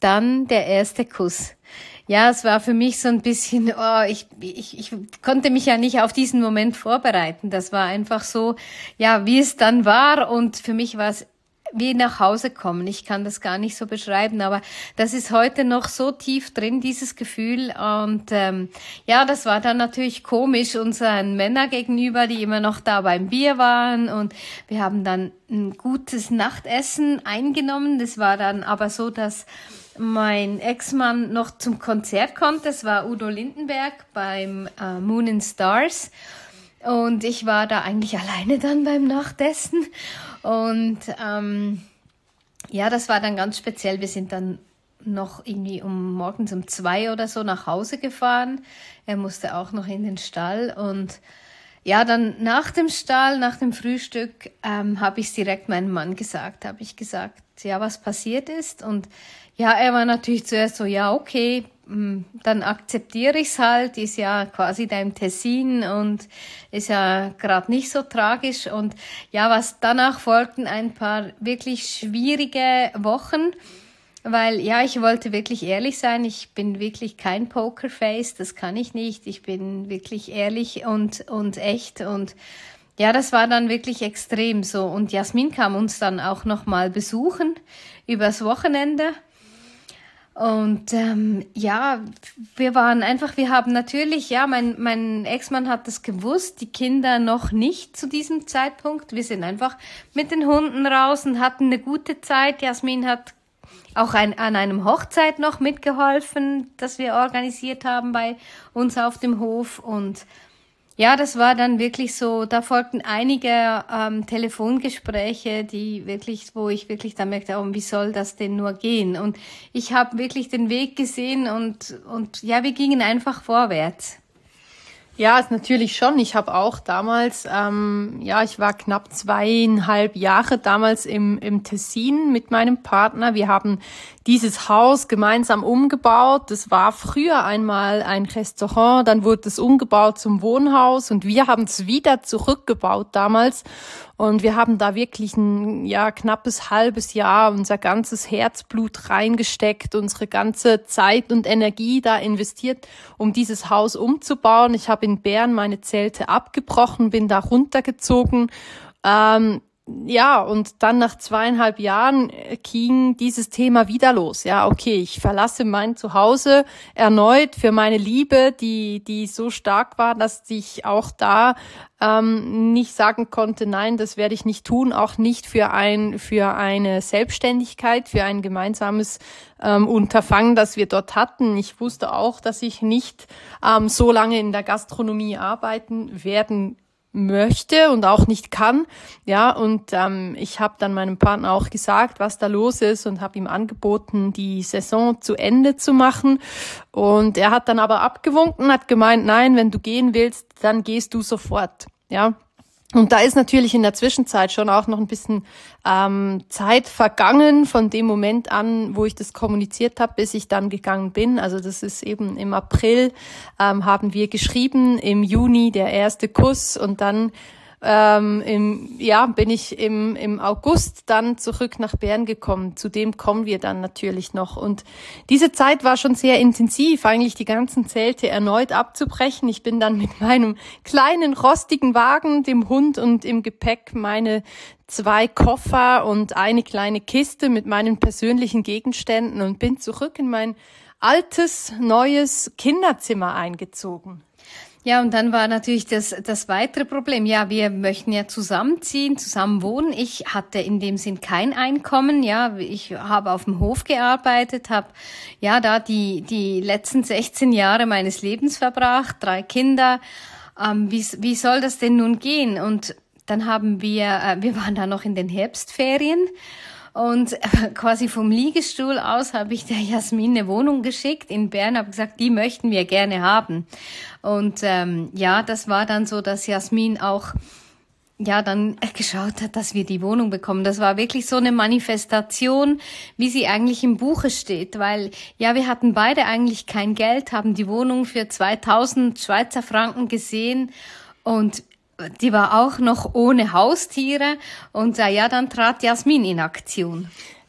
dann der erste Kuss. Ja, es war für mich so ein bisschen, ich konnte mich ja nicht auf diesen Moment vorbereiten. Das war einfach so, ja, wie es dann war, und für mich war es wie nach Hause kommen. Ich kann das gar nicht so beschreiben, aber das ist heute noch so tief drin, dieses Gefühl. Und ja, das war dann natürlich komisch unseren Männern gegenüber, die immer noch da beim Bier waren. Und wir haben dann ein gutes Nachtessen eingenommen. Das war dann aber so, dass mein Ex-Mann noch zum Konzert konnte. Es war Udo Lindenberg beim Moon and Stars. Und ich war da eigentlich alleine dann beim Nachtessen. Und ja, das war dann ganz speziell. Wir sind dann noch irgendwie morgens um 2 oder so nach Hause gefahren. Er musste auch noch in den Stall. Und ja, dann nach dem Stall, nach dem Frühstück, habe ich es direkt meinem Mann gesagt. Habe ich gesagt, ja, was passiert ist. Und ja, er war natürlich zuerst so, ja, okay, dann akzeptiere ich's halt, ist ja quasi da im Tessin und ist ja gerade nicht so tragisch. Und ja, was danach folgten ein paar wirklich schwierige Wochen, weil ja, ich wollte wirklich ehrlich sein. Ich bin wirklich kein Pokerface, das kann ich nicht. Ich bin wirklich ehrlich und echt, und ja, das war dann wirklich extrem so. Und Jasmin kam uns dann auch nochmal besuchen übers Wochenende. Und ja, wir haben natürlich, ja, mein Ex-Mann hat das gewusst, die Kinder noch nicht zu diesem Zeitpunkt. Wir sind einfach mit den Hunden raus und hatten eine gute Zeit. Jasmin hat auch an einem Hochzeit noch mitgeholfen, das wir organisiert haben bei uns auf dem Hof. Und ja, das war dann wirklich so, da folgten einige Telefongespräche, wo ich wirklich dann merkte, wie soll das denn nur gehen? Und ich habe wirklich den Weg gesehen, und ja, wir gingen einfach vorwärts. Ja, ist natürlich schon. Ich habe auch damals, ich war knapp 2,5 Jahre damals im Tessin mit meinem Partner. Wir haben dieses Haus gemeinsam umgebaut. Das war früher einmal ein Restaurant, dann wurde es umgebaut zum Wohnhaus, und wir haben es wieder zurückgebaut damals. Und wir haben da wirklich ein knappes halbes Jahr unser ganzes Herzblut reingesteckt, unsere ganze Zeit und Energie da investiert, um dieses Haus umzubauen. Ich habe in Bern meine Zelte abgebrochen, bin da runtergezogen. Und dann nach 2,5 Jahren ging dieses Thema wieder los. Ja, okay, ich verlasse mein Zuhause erneut für meine Liebe, die so stark war, dass ich auch da nicht sagen konnte, nein, das werde ich nicht tun, auch nicht für eine Selbstständigkeit, für ein gemeinsames Unterfangen, das wir dort hatten. Ich wusste auch, dass ich nicht so lange in der Gastronomie arbeiten werden möchte und auch nicht kann, ja, und ich habe dann meinem Partner auch gesagt, was da los ist, und habe ihm angeboten, die Saison zu Ende zu machen, und er hat dann aber abgewunken, hat gemeint, nein, wenn du gehen willst, dann gehst du sofort, ja. Und da ist natürlich in der Zwischenzeit schon auch noch ein bisschen Zeit vergangen von dem Moment an, wo ich das kommuniziert habe, bis ich dann gegangen bin. Also das ist eben im April haben wir geschrieben, im Juni der erste Kuss, und dann bin ich im August dann zurück nach Bern gekommen. Zu dem kommen wir dann natürlich noch. Und diese Zeit war schon sehr intensiv, eigentlich die ganzen Zelte erneut abzubrechen. Ich bin dann mit meinem kleinen rostigen Wagen, dem Hund und im Gepäck meine 2 Koffer und eine kleine Kiste mit meinen persönlichen Gegenständen, und bin zurück in mein altes, neues Kinderzimmer eingezogen. Ja, und dann war natürlich das weitere Problem. Ja, wir möchten ja zusammenziehen, zusammen wohnen. Ich hatte in dem Sinn kein Einkommen. Ja, ich habe auf dem Hof gearbeitet, habe ja da die letzten 16 Jahre meines Lebens verbracht, 3 Kinder. Wie soll das denn nun gehen? Und dann haben wir waren da noch in den Herbstferien. Und quasi vom Liegestuhl aus habe ich der Jasmin eine Wohnung geschickt in Bern, habe gesagt, die möchten wir gerne haben. Und das war dann so, dass Jasmin auch dann geschaut hat, dass wir die Wohnung bekommen. Das war wirklich so eine Manifestation, wie sie eigentlich im Buche steht, weil wir hatten beide eigentlich kein Geld, haben die Wohnung für 2.000 Schweizer Franken gesehen, und die war auch noch ohne Haustiere, und dann trat Jasmin in Aktion.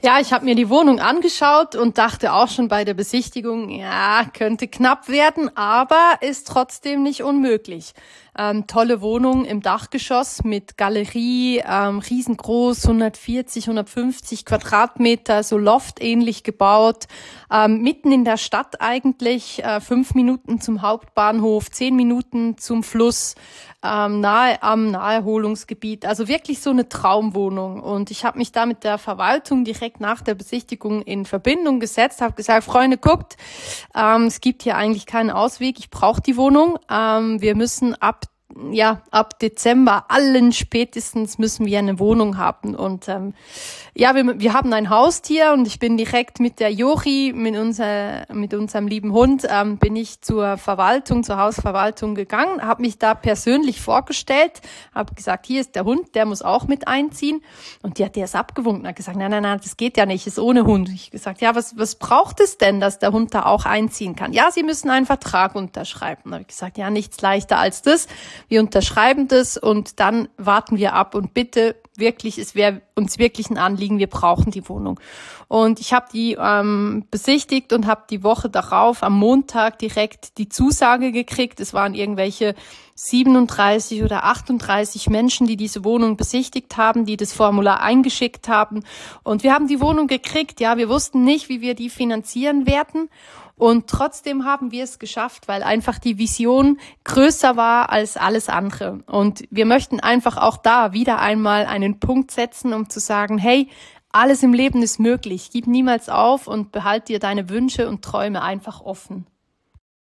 Ja, ich habe mir die Wohnung angeschaut und dachte auch schon bei der Besichtigung, ja, könnte knapp werden, aber ist trotzdem nicht unmöglich. Tolle Wohnung im Dachgeschoss mit Galerie, riesengroß, 140, 150 Quadratmeter, so loftähnlich gebaut, mitten in der Stadt eigentlich, 5 Minuten zum Hauptbahnhof, 10 Minuten zum Fluss, nahe am Naherholungsgebiet, also wirklich so eine Traumwohnung. Und ich habe mich da mit der Verwaltung direkt nach der Besichtigung in Verbindung gesetzt, habe gesagt, Freunde, guckt, es gibt hier eigentlich keinen Ausweg, ich brauche die Wohnung, wir müssen ab Dezember allen spätestens müssen wir eine Wohnung haben. Und wir haben ein Haustier und ich bin direkt mit der Jori, mit unserem lieben Hund, bin ich zur Hausverwaltung gegangen, habe mich da persönlich vorgestellt, habe gesagt, hier ist der Hund, der muss auch mit einziehen. Und die hat das abgewunken, hat gesagt, nein, das geht ja nicht, ist ohne Hund. Ich gesagt, ja, was braucht es denn, dass der Hund da auch einziehen kann? Ja, Sie müssen einen Vertrag unterschreiben. Da habe ich gesagt, ja, nichts leichter als das. Wir unterschreiben das und dann warten wir ab und bitte wirklich, es wäre uns wirklich ein Anliegen, wir brauchen die Wohnung. Und ich habe die besichtigt und habe die Woche darauf am Montag direkt die Zusage gekriegt. Es waren irgendwelche 37 oder 38 Menschen, die diese Wohnung besichtigt haben, die das Formular eingeschickt haben. Und wir haben die Wohnung gekriegt. Ja, wir wussten nicht, wie wir die finanzieren werden. Und trotzdem haben wir es geschafft, weil einfach die Vision größer war als alles andere. Und wir möchten einfach auch da wieder einmal einen Punkt setzen, um zu sagen, hey, alles im Leben ist möglich. Gib niemals auf und behalt dir deine Wünsche und Träume einfach offen.